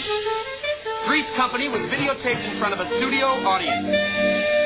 Three's Company was videotaped in front of a studio audience.